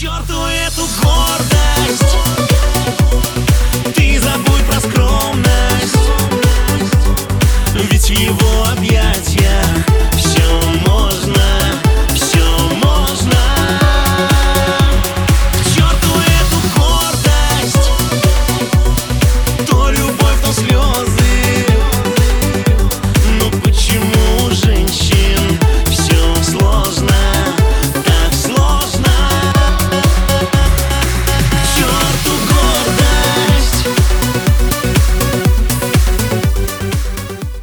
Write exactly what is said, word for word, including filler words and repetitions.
черту эту гордость, ты забудь про скромность, ведь его объект